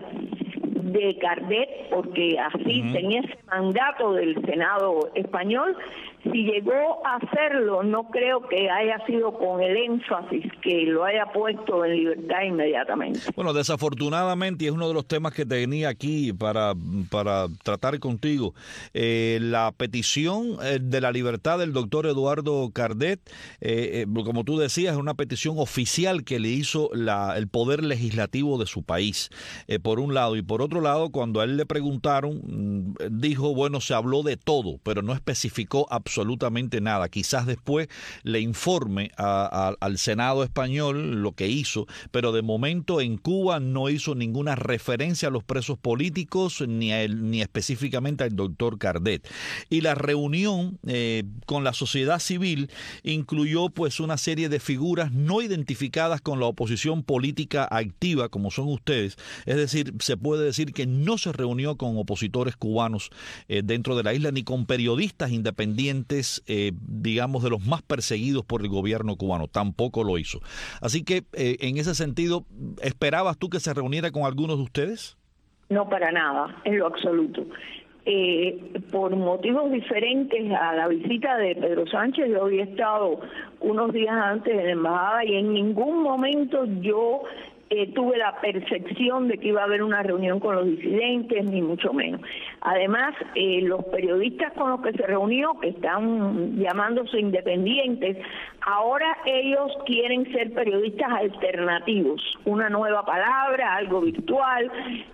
de Cardet, porque así uh-huh. tenía ese mandato del Senado español, si llegó a hacerlo, no creo que haya sido con el énfasis que lo haya puesto en libertad inmediatamente. Bueno, desafortunadamente, y es uno de los temas que tenía aquí para, para tratar contigo, eh, la petición eh, de la libertad del doctor Eduardo Cardet, eh, eh, como tú decías, es una petición oficial que le hizo la, el Poder Legislativo de su país, eh, por un lado, y por otro lado, cuando a él le preguntaron, dijo, bueno, se habló de todo, pero no especificó absolutamente absolutamente nada. Quizás después le informe a, a, al Senado español lo que hizo, pero de momento en Cuba no hizo ninguna referencia a los presos políticos ni, a él, ni específicamente al doctor Cardet. Y la reunión eh, con la sociedad civil incluyó pues una serie de figuras no identificadas con la oposición política activa como son ustedes. Es decir, se puede decir que no se reunió con opositores cubanos eh, dentro de la isla ni con periodistas independientes Eh, digamos, de los más perseguidos por el gobierno cubano. Tampoco lo hizo. Así que, eh, en ese sentido, ¿esperabas tú que se reuniera con algunos de ustedes? No, para nada, en lo absoluto. Eh, por motivos diferentes a la visita de Pedro Sánchez, yo había estado unos días antes en la embajada y en ningún momento yo Eh, tuve la percepción de que iba a haber una reunión con los disidentes, ni mucho menos. Además, eh, los periodistas con los que se reunió, que están llamándose independientes, ahora ellos quieren ser periodistas alternativos, una nueva palabra, algo virtual,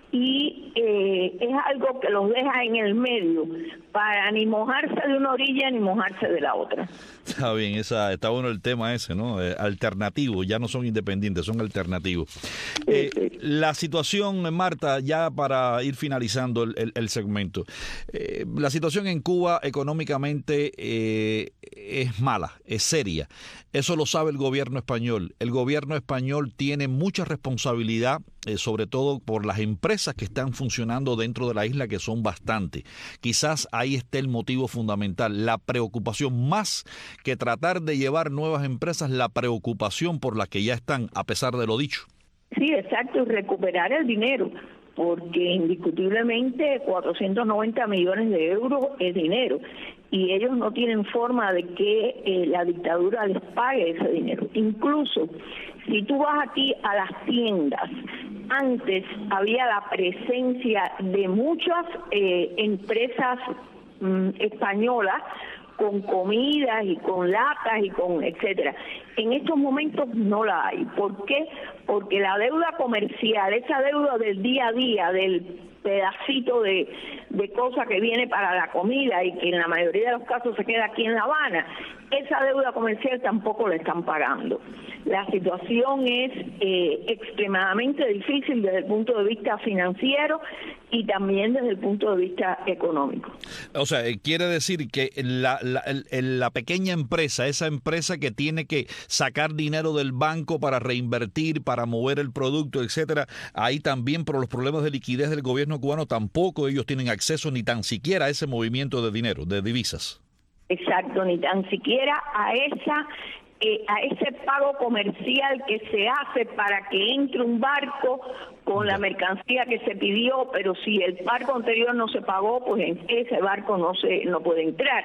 y eh, es algo que los deja en el medio, para ni mojarse de una orilla ni mojarse de la otra. Está bien, esa, está bueno el tema ese, ¿no? Eh, alternativo, ya no son independientes, son alternativos. Eh, la situación, Marta, ya para ir finalizando el, el, el segmento, eh, la situación en Cuba económicamente eh, es mala, es seria. Eso lo sabe el gobierno español. El gobierno español tiene mucha responsabilidad, eh, sobre todo por las empresas que están funcionando dentro de la isla, que son bastante. Quizás ahí esté el motivo fundamental, la preocupación, más que tratar de llevar nuevas empresas, la preocupación por las que ya están, a pesar de lo dicho. Sí, exacto, y recuperar el dinero, porque indiscutiblemente cuatrocientos noventa millones de euros es dinero y ellos no tienen forma de que eh, la dictadura les pague ese dinero. Incluso si tú vas aquí a las tiendas, antes había la presencia de muchas eh, empresas mm, españolas con comidas y con latas y con etcétera. En estos momentos no la hay. ¿Por qué? Porque la deuda comercial, esa deuda del día a día, del pedacito de, de cosa que viene para la comida y que en la mayoría de los casos se queda aquí en La Habana, esa deuda comercial tampoco la están pagando. La situación es eh, extremadamente difícil desde el punto de vista financiero y también desde el punto de vista económico. O sea, quiere decir que la, la, la pequeña empresa, esa empresa que tiene que sacar dinero del banco para reinvertir, para mover el producto, etcétera, ahí también por los problemas de liquidez del gobierno cubano tampoco ellos tienen acceso ni tan siquiera a ese movimiento de dinero, de divisas. Exacto, ni tan siquiera a esa eh, a ese pago comercial que se hace para que entre un barco con la mercancía que se pidió, pero si el barco anterior no se pagó, pues en ese barco no se no puede entrar.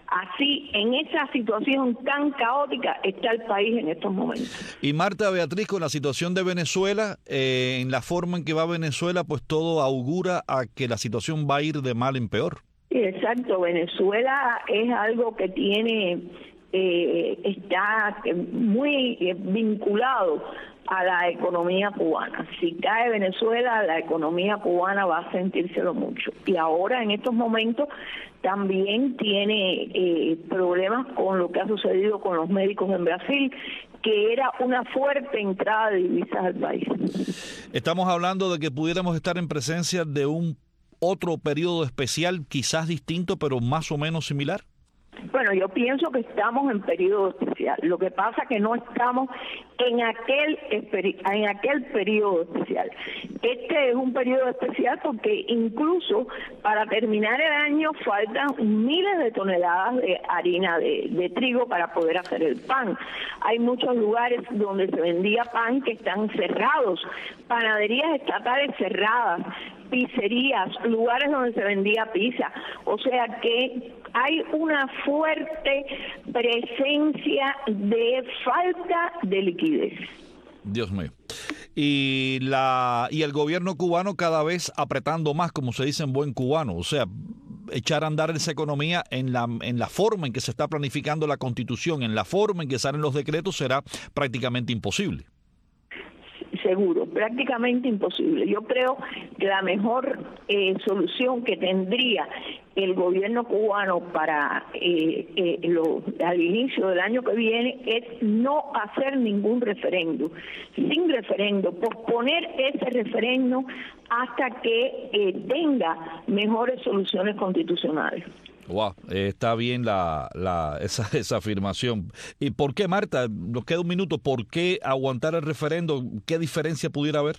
Así, en esa situación tan caótica está el país en estos momentos. Y Marta, Beatriz, con la situación de Venezuela, eh, en la forma en que va Venezuela, pues todo augura a que la situación va a ir de mal en peor. Sí, exacto. Venezuela es algo que tiene, eh, está muy vinculado a la economía cubana. Si cae Venezuela, la economía cubana va a sentírselo mucho. Y ahora, en estos momentos, también tiene eh, problemas con lo que ha sucedido con los médicos en Brasil, que era una fuerte entrada de divisas al país. Estamos hablando de que pudiéramos estar en presencia de un otro periodo especial, quizás distinto, pero más o menos similar. Bueno, yo pienso que estamos en periodo especial. Lo que pasa es que no estamos en aquel en aquel periodo especial. Este es un periodo especial porque incluso para terminar el año faltan miles de toneladas de harina de, de trigo para poder hacer el pan. Hay muchos lugares donde se vendía pan que están cerrados, panaderías estatales cerradas, pizzerías, lugares donde se vendía pizza. O sea que hay una fuerte presencia de falta de liquidez. Dios mío. Y la y el gobierno cubano cada vez apretando más, como se dice en buen cubano, o sea, echar a andar esa economía en la en la forma en que se está planificando la Constitución, en la forma en que salen los decretos, será prácticamente imposible. Seguro, prácticamente imposible. Yo creo que la mejor eh, solución que tendría el gobierno cubano para eh, eh, lo, al inicio del año que viene es no hacer ningún referéndum. Sin referéndum, posponer ese referéndum hasta que eh, tenga mejores soluciones constitucionales. Wow, eh, está bien la, la esa, esa afirmación. ¿Y por qué, Marta? Nos queda un minuto. ¿Por qué aguantar el referendo? ¿Qué diferencia pudiera haber?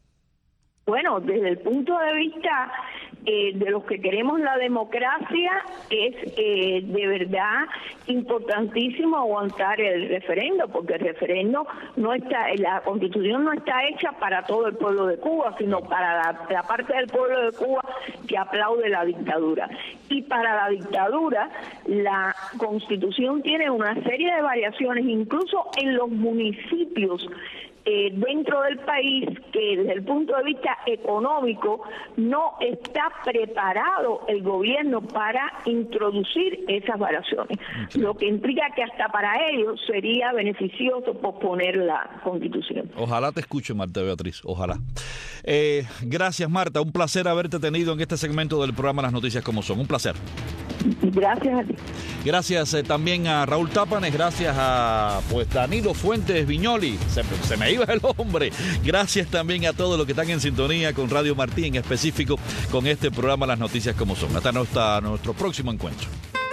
Bueno, desde el punto de vista eh, de los que queremos la democracia, es eh, de verdad importantísimo aguantar el referendo, porque el referendo no está, la Constitución no está hecha para todo el pueblo de Cuba, sino para la, la parte del pueblo de Cuba que aplaude la dictadura. Y para la dictadura, la Constitución tiene una serie de variaciones, incluso en los municipios Eh, dentro del país, que desde el punto de vista económico no está preparado el gobierno para introducir esas variaciones, okay. Lo que implica que hasta para ellos sería beneficioso posponer la Constitución. Ojalá te escuche, Marta Beatriz, ojalá. Eh, gracias, Marta, un placer haberte tenido en este segmento del programa Las Noticias Como Son, un placer. Gracias a ti. Gracias eh, también a Raúl Tápanes, gracias a pues Danilo Fuentes Viñoli, se, se me iba el hombre. Gracias también a todos los que están en sintonía con Radio Martí, en específico con este programa Las Noticias Como Son. Hasta nuestra, nuestro próximo encuentro.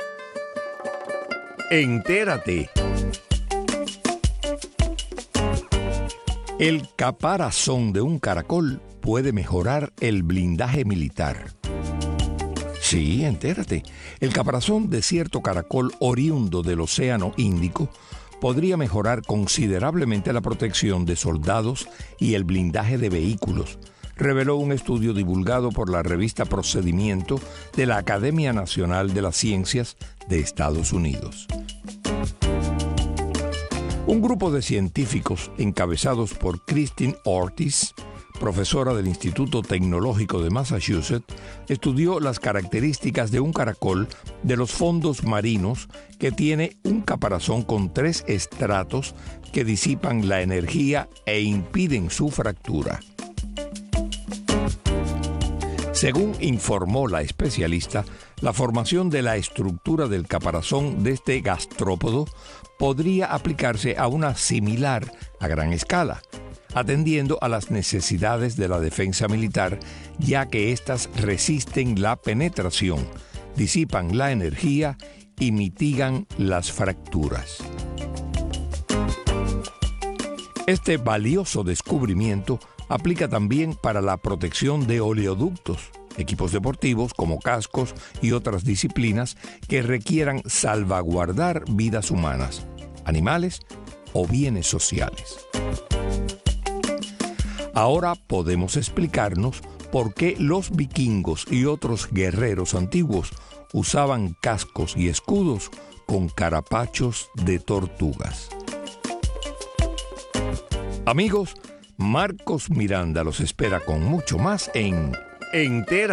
Entérate. El caparazón de un caracol puede mejorar el blindaje militar. Sí, entérate. El caparazón de cierto caracol oriundo del Océano Índico podría mejorar considerablemente la protección de soldados y el blindaje de vehículos, reveló un estudio divulgado por la revista Procedimiento de la Academia Nacional de las Ciencias de Estados Unidos. Un grupo de científicos encabezados por Christine Ortiz, profesora del Instituto Tecnológico de Massachusetts, estudió las características de un caracol de los fondos marinos que tiene un caparazón con tres estratos que disipan la energía e impiden su fractura. Según informó la especialista, la formación de la estructura del caparazón de este gastrópodo podría aplicarse a una similar a gran escala, atendiendo a las necesidades de la defensa militar, ya que éstas resisten la penetración, disipan la energía y mitigan las fracturas. Este valioso descubrimiento aplica también para la protección de oleoductos, equipos deportivos como cascos y otras disciplinas que requieran salvaguardar vidas humanas, animales o bienes sociales. Ahora podemos explicarnos por qué los vikingos y otros guerreros antiguos usaban cascos y escudos con carapachos de tortugas. Amigos, Marcos Miranda los espera con mucho más en Entera.